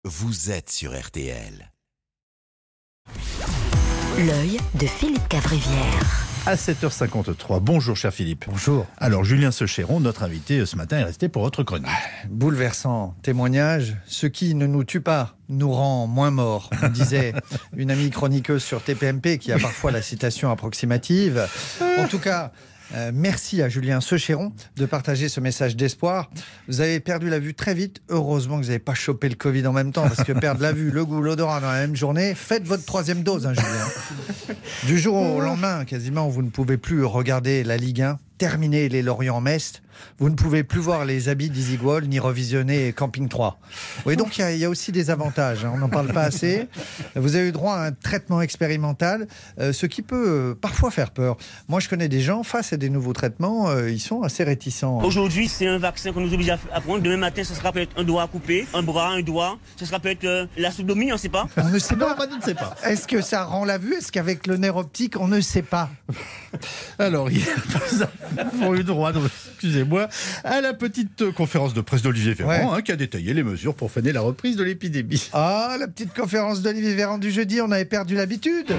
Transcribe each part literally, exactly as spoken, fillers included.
Vous êtes sur R T L. L'œil de Philippe Cavrivière. À sept heures cinquante-trois. Bonjour cher Philippe. Bonjour. Alors Julien Sechéron, notre invité ce matin, est resté pour votre chronique. Bouleversant témoignage. Ce qui ne nous tue pas nous rend moins morts, me disait une amie chroniqueuse sur T P M P qui a parfois la citation approximative. En tout cas, euh, merci à Julien Sechéron de partager ce message d'espoir. Vous avez perdu la vue très vite. Heureusement que vous n'avez pas chopé le Covid en même temps, parce que perdre la vue, le goût, l'odorat dans la même journée, faites votre troisième dose, hein, Julien. Du jour au lendemain, quasiment, vous ne pouvez plus regarder la Ligue un, terminer les Lorient-Metz, vous ne pouvez plus voir les habits d'Easy Goal ni revisionner Camping trois. Oui, donc il y, y a aussi des avantages, hein, on n'en parle pas assez. Vous avez eu droit à un traitement expérimental, euh, ce qui peut euh, parfois faire peur. Moi, je connais des gens, face à des nouveaux traitements, euh, ils sont assez réticents. Aujourd'hui, c'est un vaccin qu'on nous oblige à prendre. Demain matin, ce sera peut-être un doigt coupé, un bras, un doigt. Ce sura peut-être euh, la sodomie, on ne sait pas. On ne sait pas. On ne sait pas. Est-ce que ça rend la vue? Est-ce qu'avec le nerf optique, on ne sait pas? Alors, hier, nous avons eu droit, donc, excusez-moi, à la petite conférence de presse d'Olivier Véran, Ouais. hein, qui a détaillé les mesures pour freiner la reprise de l'épidémie. Ah, la petite conférence d'Olivier Véran du jeudi, on avait perdu l'habitude.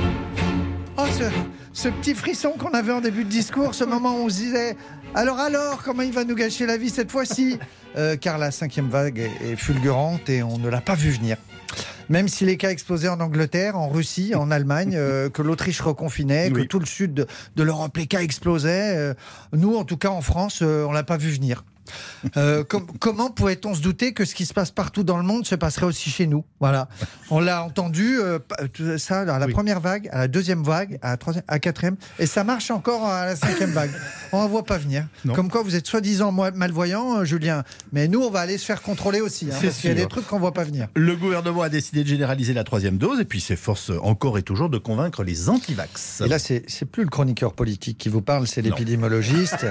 Oh, ce, ce petit frisson qu'on avait en début de discours, ce moment où on se disait « Alors, alors, comment il va nous gâcher la vie cette fois-ci » euh, Car la cinquième vague est, est fulgurante et on ne l'a pas vu venir. Même si les cas explosaient en Angleterre, en Russie, en Allemagne, euh, que l'Autriche reconfinait, Oui. que tout le sud de, de l'Europe, les cas explosaient, euh, nous, en tout cas en France, euh, on ne l'a pas vu venir. Euh, com- comment pouvait-on se douter que ce qui se passe partout dans le monde se passerait aussi chez nous? Voilà, on l'a entendu euh, tout ça à la Oui. première vague, à la deuxième vague, à la troisième, à la quatrième, et ça marche encore à la cinquième vague. On ne voit pas venir. Non. Comme quoi, vous êtes soi-disant moi- malvoyant, euh, Julien, mais nous, on va aller se faire contrôler aussi, hein, C'est parce qu'il y a sûr. des trucs qu'on ne voit pas venir. Le gouvernement a décidé de généraliser la troisième dose et puis s'efforce encore et toujours de convaincre les anti-vax. Et là, c'est c'est plus le chroniqueur politique qui vous parle, c'est Non. l'épidémiologiste.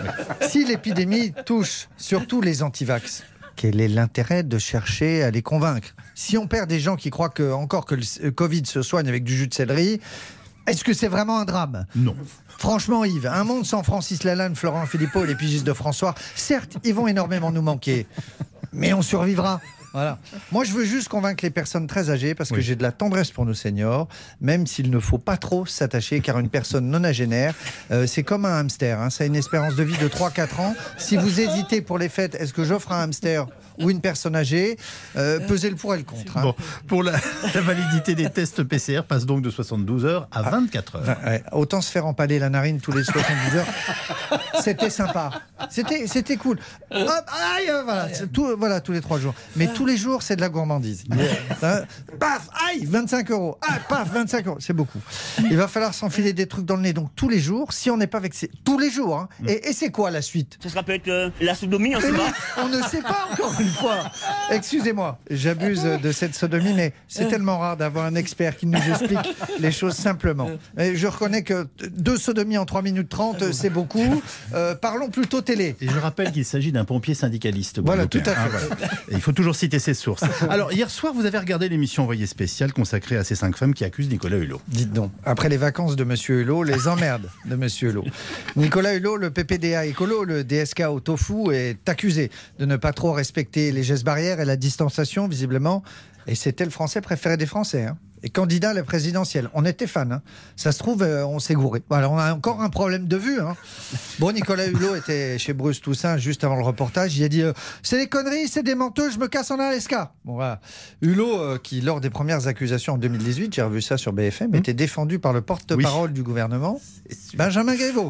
Si l'épidémie touche surtout les antivax, quel est l'intérêt de chercher à les convaincre? Si on perd des gens qui croient que, encore que le Covid se soigne avec du jus de céleri, est-ce que c'est vraiment un drame? Non. Franchement, Yves, un monde sans Francis Lalanne, Florent Philippot et les pigistes de François, certes, ils vont énormément nous manquer, mais on survivra. Voilà. Moi, je veux juste convaincre les personnes très âgées parce que Oui. j'ai de la tendresse pour nos seniors, même s'il ne faut pas trop s'attacher, car une personne nonagénaire, euh, c'est comme un hamster. Hein, ça a une espérance de vie de trois à quatre ans. Si vous hésitez pour les fêtes, est-ce que j'offre un hamster ou une personne âgée, euh, pesez le pour et le contre. Hein. Bon, pour la, la validité des tests P C R passe donc de soixante-douze heures à vingt-quatre heures. Enfin, ouais, autant se faire empaler la narine tous les soixante-dix heures, c'était sympa. C'était, c'était cool. Hop, aïe, euh, voilà, c'est tout, voilà, tous les trois jours. Mais tous les jours, c'est de la gourmandise. Hein, paf, aïe, vingt-cinq euros. Ah, paf, vingt-cinq euros. C'est beaucoup. Il va falloir s'enfiler des trucs dans le nez. Donc, tous les jours, si on n'est pas vexé, tous les jours. Hein. Et, et c'est quoi la suite? Ce sera peut-être euh, la sodomie, on ne sait Mais pas. on ne sait pas encore une fois. Excusez-moi, j'abuse de cette sodomie, mais c'est tellement rare d'avoir un expert qui nous explique les choses simplement. Et je reconnais que deux sodomies en trois minutes trente, c'est beaucoup. Euh, parlons plutôt télé. Et je rappelle qu'il s'agit d'un pompier syndicaliste. Voilà, guadeloupéen, tout à fait. hein, voilà. Et il faut toujours citer ses sources. Alors, hier soir, vous avez regardé l'émission Envoyé spécial consacrée à ces cinq femmes qui accusent Nicolas Hulot. Dites donc, après les vacances de Monsieur Hulot, les emmerdes de Monsieur Hulot. Nicolas Hulot, le P P D A écolo, le D S K au tofu, est accusé de ne pas trop respecter les gestes barrières et la distanciation, visiblement. Et c'était le Français préféré des Français. Hein. Et candidat à la présidentielle. On était fan. Hein. Ça se trouve, euh, on s'est gouré. Voilà, on a encore un problème de vue. Hein. Bon, Nicolas Hulot était chez Bruce Toussaint juste avant le reportage. Il a dit euh, c'est des conneries, c'est des menteux, je me casse en Alaska. Bon, voilà. Hulot, euh, qui lors des premières accusations en deux mille dix-huit, j'ai revu ça sur B F M, mmh. était défendu par le porte-parole oui. du gouvernement, Benjamin Griveaux.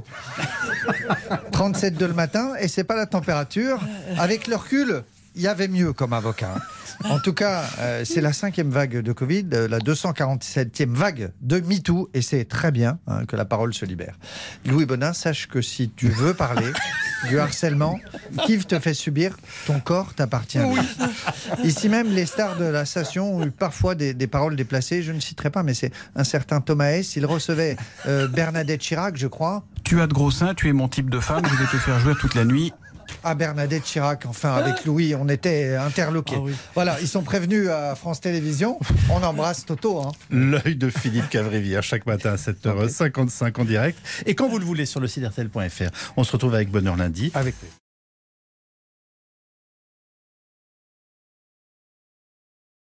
trente-sept de le matin, et c'est pas la température. Avec le recul, il y avait mieux comme avocat. Hein. En tout cas, euh, c'est la cinquième vague de Covid, euh, la deux cent quarante-septième vague de MeToo, et c'est très bien hein, que la parole se libère. Louis Bonin, sache que si tu veux parler du harcèlement qu'Yves te fait subir, ton corps t'appartient. Oui. Ici même, les stars de la station ont eu parfois des, des paroles déplacées, je ne citerai pas, mais c'est un certain Thomas Hess, il recevait euh, Bernadette Chirac, je crois. Tu as de gros seins, tu es mon type de femme, je vais te faire jouer toute la nuit. Ah, Bernadette Chirac, enfin, avec Louis, on était interloqués. Ah, oui. Voilà, ils sont prévenus à France Télévisions. On embrasse Toto. Hein. L'œil de Philippe Cavrivière, chaque matin à sept heures cinquante-cinq en direct. Et quand vous le voulez, sur le site R T L point F R. On se retrouve avec Bonheur lundi. Avec lui.